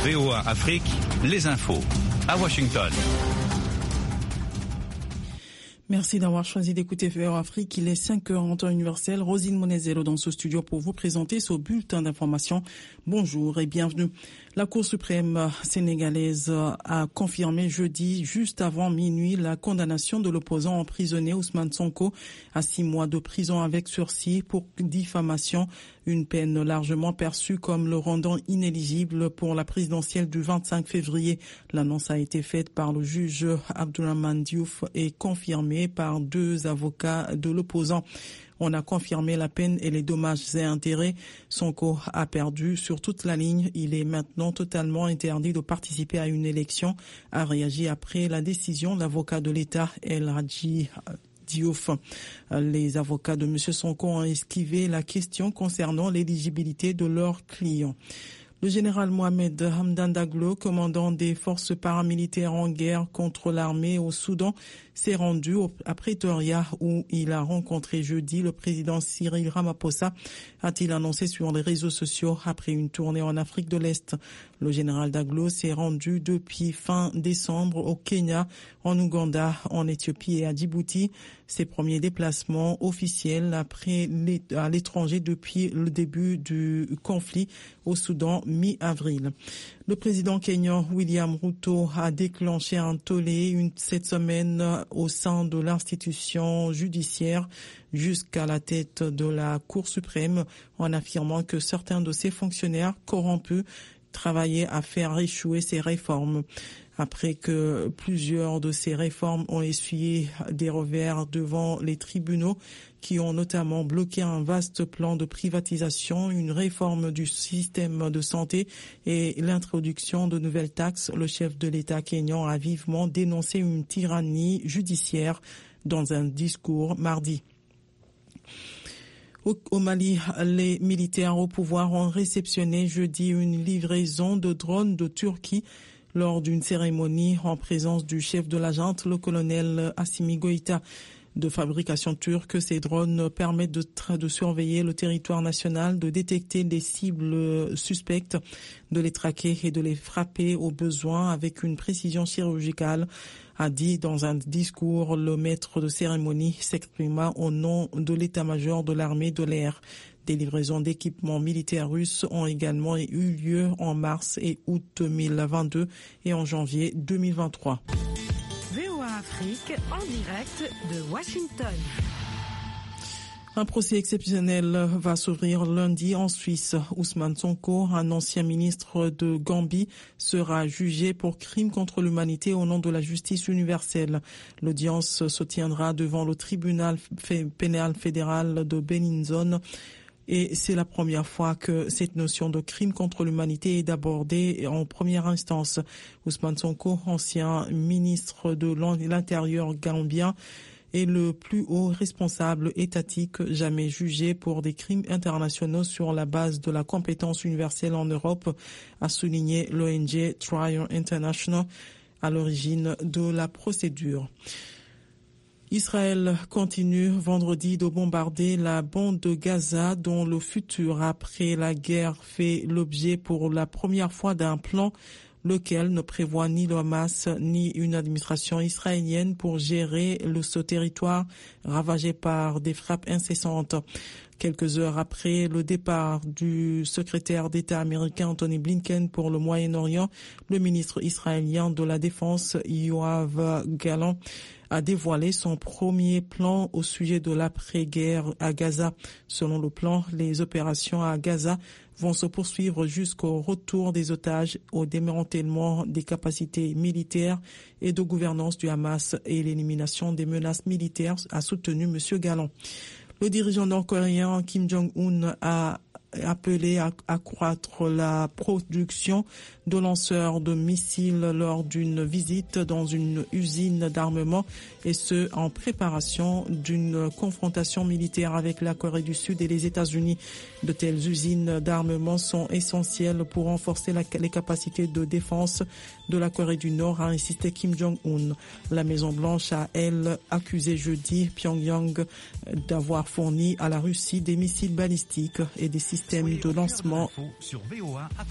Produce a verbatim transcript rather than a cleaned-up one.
V O A Afrique, les infos. À Washington. Merci d'avoir choisi d'écouter V O A Afrique. Il est cinq heures en temps universel. Rosine Monezero dans ce studio pour vous présenter ce bulletin d'information. Bonjour et bienvenue. La Cour suprême sénégalaise a confirmé jeudi, juste avant minuit, la condamnation de l'opposant emprisonné Ousmane Sonko à six mois de prison avec sursis pour diffamation, une peine largement perçue comme le rendant inéligible pour la présidentielle du vingt-cinq février. L'annonce a été faite par le juge Abdourahmane Diouf et confirmée par deux avocats de l'opposant. On a confirmé la peine et les dommages et intérêts. Sonko a perdu sur toute la ligne. Il est maintenant totalement interdit de participer à une élection, a réagi après la décision de l'avocat de l'État, El Hadji Diouf. Les avocats de M. Sonko ont esquivé la question concernant l'éligibilité de leurs clients. Le général Mohamed Hamdan Daglo, commandant des forces paramilitaires en guerre contre l'armée au Soudan, s'est rendu à Pretoria où il a rencontré jeudi le président Cyril Ramaphosa, a-t-il annoncé sur les réseaux sociaux après une tournée en Afrique de l'Est. Le général Daglo s'est rendu depuis fin décembre au Kenya, en Ouganda, en Éthiopie et à Djibouti. Ses premiers déplacements officiels après à l'étranger depuis le début du conflit au Soudan mi-avril. Le président kenyan William Ruto a déclenché un tollé une, cette semaine au sein de l'institution judiciaire jusqu'à la tête de la Cour suprême en affirmant que certains de ses fonctionnaires corrompus travaillaient à faire échouer ces réformes. Après que plusieurs de ces réformes ont essuyé des revers devant les tribunaux qui ont notamment bloqué un vaste plan de privatisation, une réforme du système de santé et l'introduction de nouvelles taxes, le chef de l'État kényan a vivement dénoncé une tyrannie judiciaire dans un discours mardi. Au Mali, les militaires au pouvoir ont réceptionné jeudi une livraison de drones de Turquie lors d'une cérémonie en présence du chef de la junte, le colonel Assimi Goïta. De fabrication turque, ces drones permettent de, de surveiller le territoire national, de détecter des cibles suspectes, de les traquer et de les frapper au besoin avec une précision chirurgicale, a dit dans un discours le maître de cérémonie s'exprima au nom de l'état-major de l'armée de l'air. Des livraisons d'équipements militaires russes ont également eu lieu en mars et août deux mille vingt-deux et en janvier deux mille vingt-trois. V O A Afrique en direct de Washington. Un procès exceptionnel va s'ouvrir lundi en Suisse. Ousmane Sonko, un ancien ministre de Gambie, sera jugé pour crime contre l'humanité au nom de la justice universelle. L'audience se tiendra devant le tribunal pénal fédéral de Bellinzone. Et c'est la première fois que cette notion de crime contre l'humanité est abordée en première instance. Ousmane Sonko, ancien ministre de l'Intérieur gambien, est le plus haut responsable étatique jamais jugé pour des crimes internationaux sur la base de la compétence universelle en Europe, a souligné l'O N G Trial International à l'origine de la procédure. Israël continue vendredi de bombarder la bande de Gaza dont le futur après la guerre fait l'objet pour la première fois d'un plan lequel ne prévoit ni le Hamas ni une administration israélienne pour gérer le, ce territoire ravagé par des frappes incessantes. Quelques heures après le départ du secrétaire d'État américain Anthony Blinken pour le Moyen-Orient, le ministre israélien de la Défense Yoav Gallant a dévoilé son premier plan au sujet de l'après-guerre à Gaza. Selon le plan, les opérations à Gaza vont se poursuivre jusqu'au retour des otages, au démantèlement des capacités militaires et de gouvernance du Hamas et l'élimination des menaces militaires, a soutenu M. Gallant. Le dirigeant nord-coréen Kim Jong-un a appelé à accroître la production de lanceurs de missiles lors d'une visite dans une usine d'armement et ce en préparation d'une confrontation militaire avec la Corée du Sud et les États-Unis. De telles usines d'armement sont essentielles pour renforcer la, les capacités de défense de la Corée du Nord, a insisté Kim Jong-un. La Maison-Blanche a, elle, accusé jeudi Pyongyang d'avoir fourni à la Russie des missiles balistiques et des systèmes de lancement. Sur V O A Afrique.